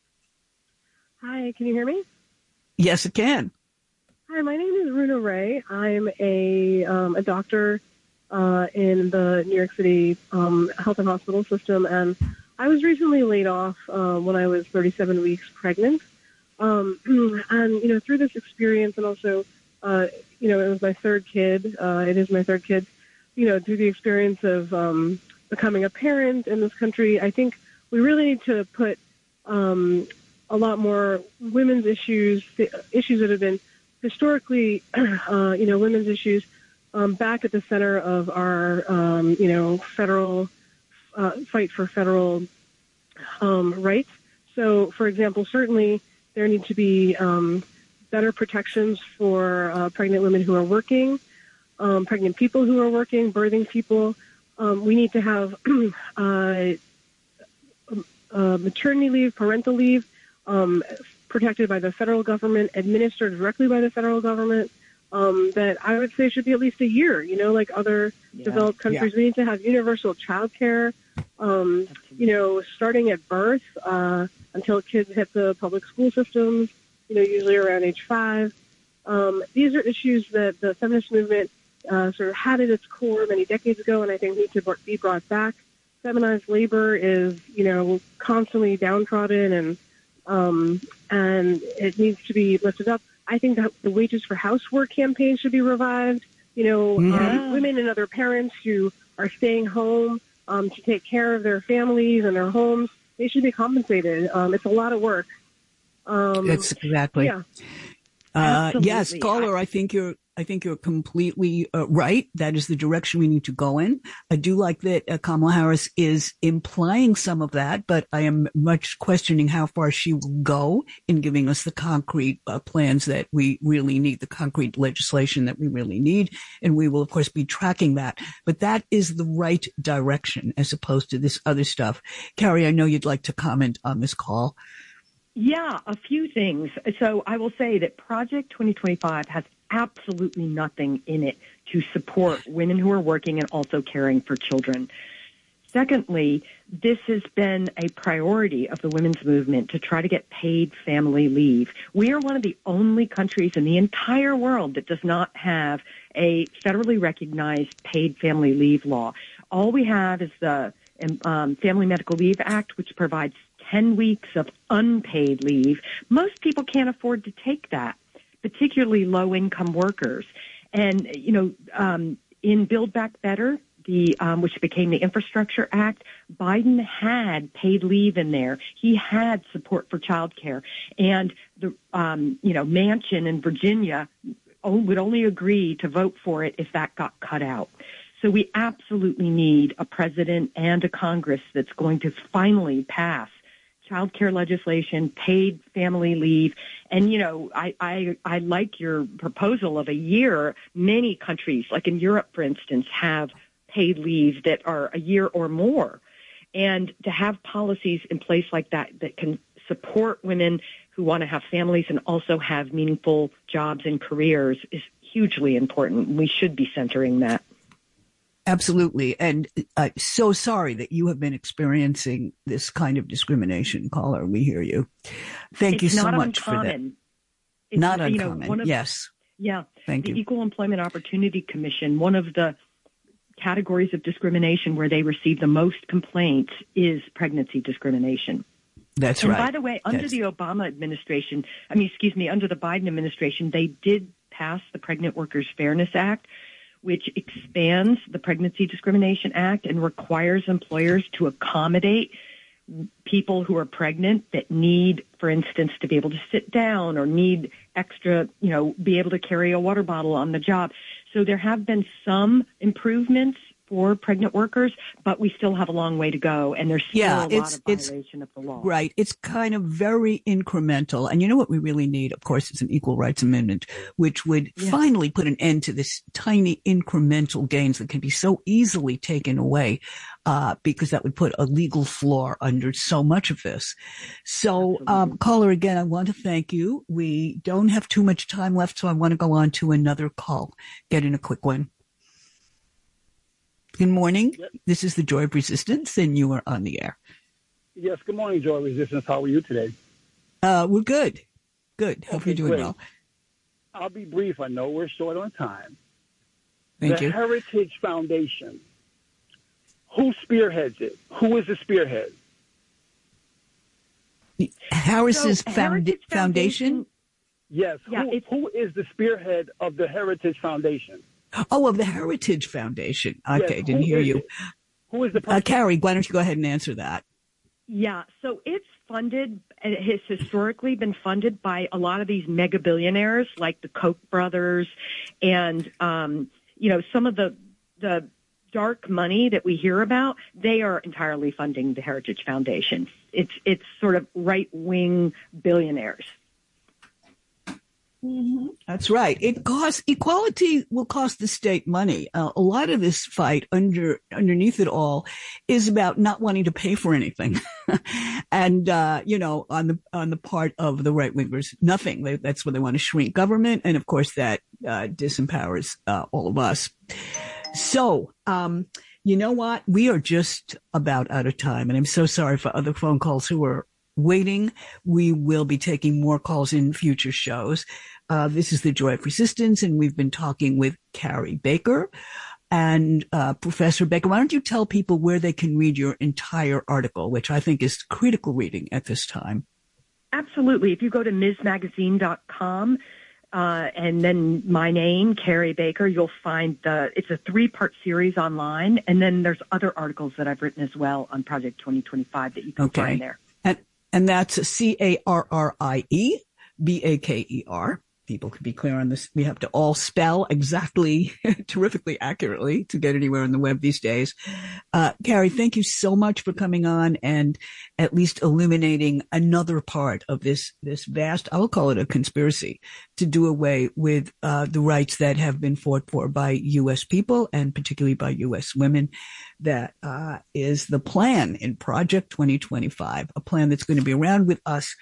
Hi, can you hear me? Yes, I can. Hi, my name is Runa Ray. I'm a um, a doctor uh, in the New York City um, health and hospital system, and I was recently laid off uh, when I was thirty-seven weeks pregnant. Um, and, you know, through this experience and also Uh, you know, it was my third kid. Uh, it is my third kid. You know, through the experience of um, becoming a parent in this country, I think we really need to put um, a lot more women's issues, the issues that have been historically, uh, you know, women's issues, um, back at the center of our, um, you know, federal uh, fight for federal um, rights. So, for example, certainly there need to be um, better protections for uh, pregnant women who are working, um, pregnant people who are working, birthing people. Um, we need to have uh, uh, maternity leave, parental leave, um, protected by the federal government, administered directly by the federal government, um, that I would say should be at least a year, you know, like other yeah. developed countries. Yeah. We need to have universal child care, um, you know, starting at birth uh, until kids hit the public school systems, you know, usually around age five. Um, these are issues that the feminist movement uh, sort of had at its core many decades ago, and I think need to be brought back. Feminized labor is, you know, constantly downtrodden, and um, and it needs to be lifted up. I think that the Wages for Housework campaign should be revived. You know, yeah. um, women and other parents who are staying home um, to take care of their families and their homes, they should be compensated. Um, it's a lot of work. Um, That's exactly. Yeah. Uh, yes, caller, I think you're, I think you're completely uh, right. That is the direction we need to go in. I do like that uh, Kamala Harris is implying some of that, but I am much questioning how far she will go in giving us the concrete uh, plans that we really need, the concrete legislation that we really need. And we will, of course, be tracking that. But that is the right direction as opposed to this other stuff. Carrie, I know you'd like to comment on this call. Yeah, a few things. So I will say that Project twenty twenty-five has absolutely nothing in it to support women who are working and also caring for children. Secondly, this has been a priority of the women's movement to try to get paid family leave. We are one of the only countries in the entire world that does not have a federally recognized paid family leave law. All we have is the um, Family Medical Leave Act, which provides ten weeks of unpaid leave. Most people can't afford to take that, particularly low-income workers. And, you know, um, in Build Back Better, the um, which became the Infrastructure Act, Biden had paid leave in there. He had support for child care. And, the um, you know, Manchin in Virginia would only agree to vote for it if that got cut out. So we absolutely need a president and a Congress that's going to finally pass child care legislation, paid family leave. And, you know, I, I, I like your proposal of a year. Many countries, like in Europe, for instance, have paid leave that are a year or more. And to have policies in place like that that can support women who want to have families and also have meaningful jobs and careers is hugely important. We should be centering that. Absolutely. And uh, so sorry that you have been experiencing this kind of discrimination, caller. We hear you. Thank it's you so not much uncommon. for that. It's, not you know, uncommon. one of, yes. Yeah. Thank the you. Equal Employment Opportunity Commission, one of the categories of discrimination where they receive the most complaints is pregnancy discrimination. That's and right. And by the way, under That's... the Obama administration, I mean, excuse me, under the Biden administration, they did pass the Pregnant Workers Fairness Act, which expands the Pregnancy Discrimination Act and requires employers to accommodate people who are pregnant that need, for instance, to be able to sit down or need extra, you know, be able to carry a water bottle on the job. So there have been some improvements for pregnant workers, but we still have a long way to go, and there's still yeah, a lot of violation of the law. Right. It's kind of very incremental. And you know what we really need, of course, is an Equal Rights Amendment, which would yeah. finally put an end to this tiny incremental gains that can be so easily taken away, uh, because that would put a legal floor under so much of this. So, um, caller, again, I want to thank you. We don't have too much time left, so I want to go on to another call. Get in a quick one. Good morning. Yep. This is the Joy of Resistance, and you are on the air. Yes, good morning, Joy of Resistance. How are you today? Uh, we're good. Good. Hope okay, you're doing great. well. I'll be brief. I know we're short on time. Thank the you. The Heritage Foundation. Who spearheads it? Who is the spearhead? The Harris's so, Found- Heritage Foundation? Foundation? Yes. Yeah, who, who is the spearhead of the Heritage Foundation? Oh, of the Heritage Foundation. Okay, yes, didn't hear you. It? Who is the person? Uh, Carrie, why don't you go ahead and answer that? Yeah, so it's funded, it has historically been funded by a lot of these mega billionaires like the Koch brothers and, um, you know, some of the, the dark money that we hear about, they are entirely funding the Heritage Foundation. It's, it's sort of right-wing billionaires. Mm-hmm. That's right. It costs equality will cost the state money. Uh, a lot of this fight under underneath it all is about not wanting to pay for anything, and uh, you know, on the on the part of the right wingers, nothing. They, that's where they want to shrink government, and of course that uh, disempowers uh, all of us. So, um, you know what? We are just about out of time, and I'm so sorry for other phone calls who are waiting. We will be taking more calls in future shows. Uh, this is the Joy of Resistance, and we've been talking with Carrie Baker. And uh, Professor Baker, why don't you tell people where they can read your entire article, which I think is critical reading at this time. Absolutely. If you go to ms magazine dot com uh, and then my name, Carrie Baker, you'll find the, it's a three-part series online, and then there's other articles that I've written as well on Project twenty twenty-five that you can okay. find there. And, and that's C A R R I E B A K E R. People could be clear on this. We have to all spell exactly, terrifically accurately to get anywhere on the web these days. Uh, Carrie, thank you so much for coming on and at least illuminating another part of this, this vast, I'll call it a conspiracy to do away with, uh, the rights that have been fought for by U S people and particularly by U S women. That, uh, is the plan in Project twenty twenty-five, a plan that's going to be around with us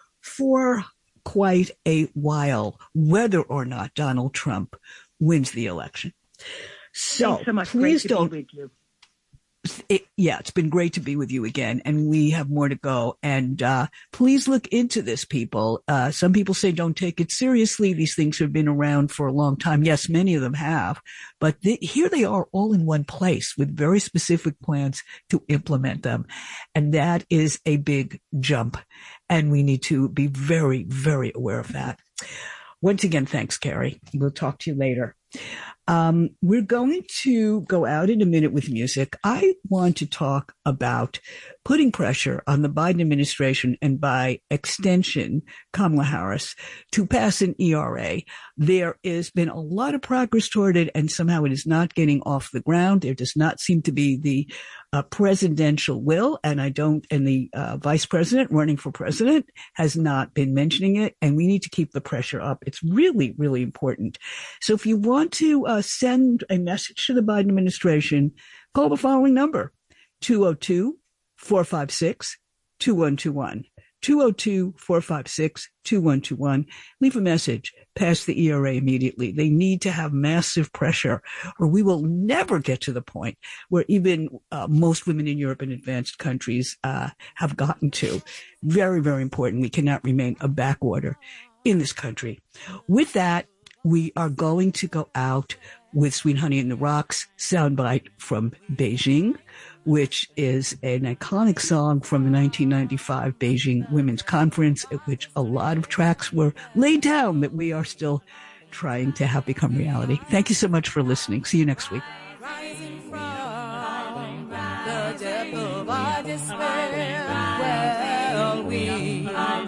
for quite a while, whether or not Donald Trump wins the election. So, Thanks so much. Please Great to don't. Be with you. It, yeah, it's been great to be with you again, and we have more to go. And uh please look into this, people. Uh some people say don't take it seriously. These things have been around for a long time. Yes, many of them have, but th- here they are all in one place with very specific plans to implement them. And that is a big jump. And we need to be very, very aware of that. Once again, thanks, Carrie. We'll talk to you later. Um, we're going to go out in a minute with music. I want to talk about putting pressure on the Biden administration and by extension, Kamala Harris to pass an E R A. There has been a lot of progress toward it, and somehow it is not getting off the ground. There does not seem to be the uh, presidential will, and I don't, and the uh, vice president running for president has not been mentioning it, and we need to keep the pressure up. It's really, really important. So if you want to uh, send a message to the Biden administration, call the following number, two oh two, four five six, two one two one. two oh two, four five six, two one two one. Leave a message. Pass the E R A immediately. They need to have massive pressure, or we will never get to the point where even uh, most women in Europe and advanced countries uh, have gotten to. Very, very important. We cannot remain a backorder in this country. With that, we are going to go out with Sweet Honey in the Rocks soundbite from Beijing, which is an iconic song from the nineteen ninety-five Beijing Women's Conference, at which a lot of tracks were laid down that we are still trying to have become reality. Thank you so much for listening. See you next week. Rising from the depth of our despair, well, we, we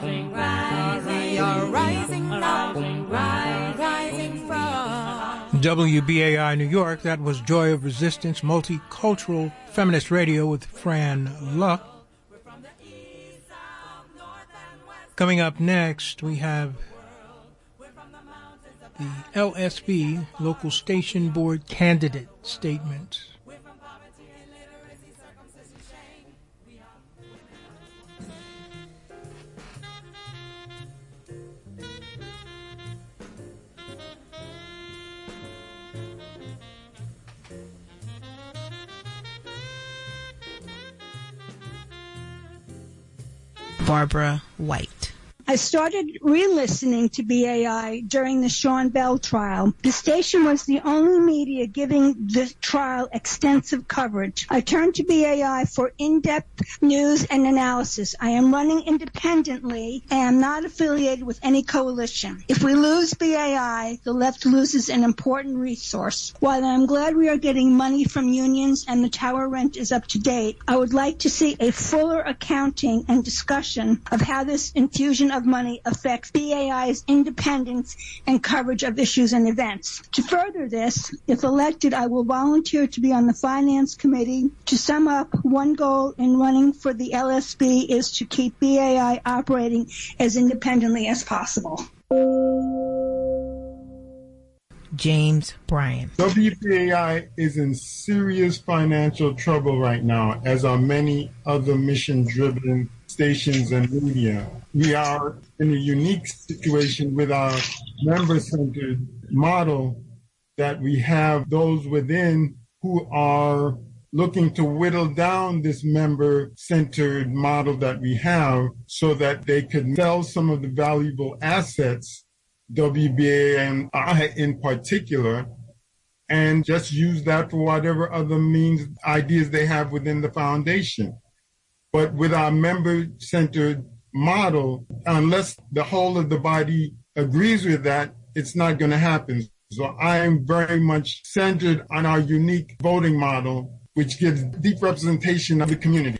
are rising from, rising from W B A I New York. That was Joy of Resistance, Multicultural Feminist Radio with Fran Luck. Coming up next, we have the L S B, Local Station Board Candidate Statements. Barbara White. I started re-listening to B A I during the Sean Bell trial. The station was the only media giving the trial extensive coverage. I turned to B A I for in-depth news and analysis. I am running independently and am not affiliated with any coalition. If we lose B A I, the left loses an important resource. While I'm glad we are getting money from unions and the tower rent is up to date, I would like to see a fuller accounting and discussion of how this infusion of money affects B A I's independence and coverage of issues and events. To further this, if elected, I will volunteer to be on the Finance Committee. To sum up, one goal in running for the L S B is to keep B A I operating as independently as possible. James Bryan. W B A I is in serious financial trouble right now, as are many other mission-driven stations and media. We are in a unique situation with our member-centered model that we have those within who are looking to whittle down this member-centered model that we have so that they could sell some of the valuable assets, W B A and I in particular, and just use that for whatever other means, ideas they have within the foundation. But with our member-centered model, unless the whole of the body agrees with that, it's not going to happen. So I am very much centered on our unique voting model, which gives deep representation of the community.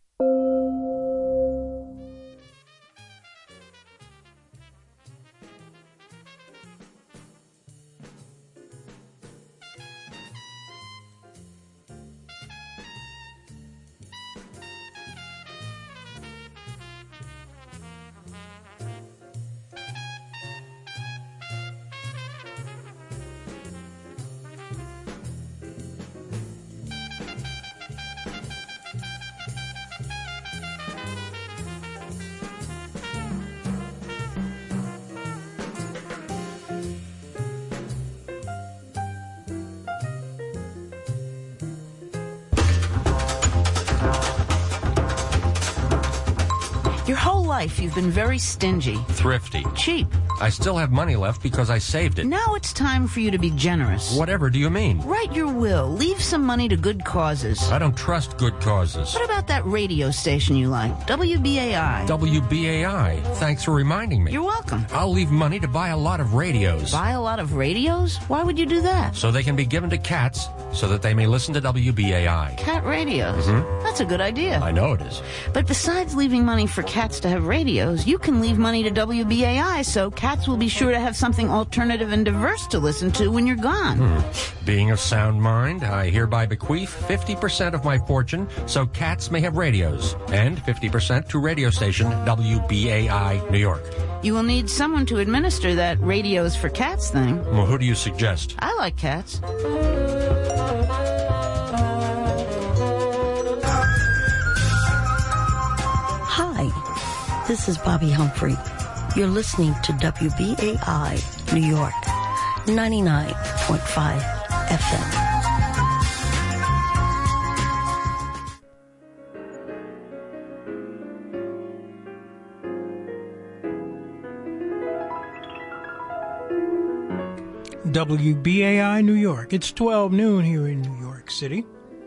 Your whole life you've been very stingy. Thrifty. Cheap. I still have money left because I saved it. Now it's time for you to be generous. Whatever do you mean? Write your will. Leave some money to good causes. I don't trust good causes. What about that radio station you like? W B A I. W B A I. Thanks for reminding me. You're welcome. I'll leave money to buy a lot of radios. Buy a lot of radios? Why would you do that? So they can be given to cats so that they may listen to W B A I. Cat radios? Mm-hmm. That's a good idea. I know it is. But besides leaving money for cats to have radios, you can leave money to W B A I so cats will be sure to have something alternative and diverse to listen to when you're gone. Hmm. Being of sound mind, I hereby bequeath fifty percent of my fortune so cats may have radios, and fifty percent to radio station W B A I New York. You will need someone to administer that radios for cats thing. Well, who do you suggest? I like cats. Hi, This is Bobby Humphrey. You're listening to W B A I New York, ninety-nine point five F M. W B A I New York. It's twelve noon here in New York City.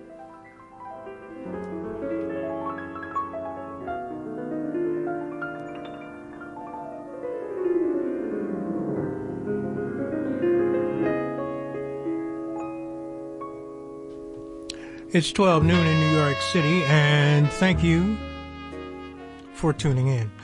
It's twelve noon in New York City, and thank you for tuning in.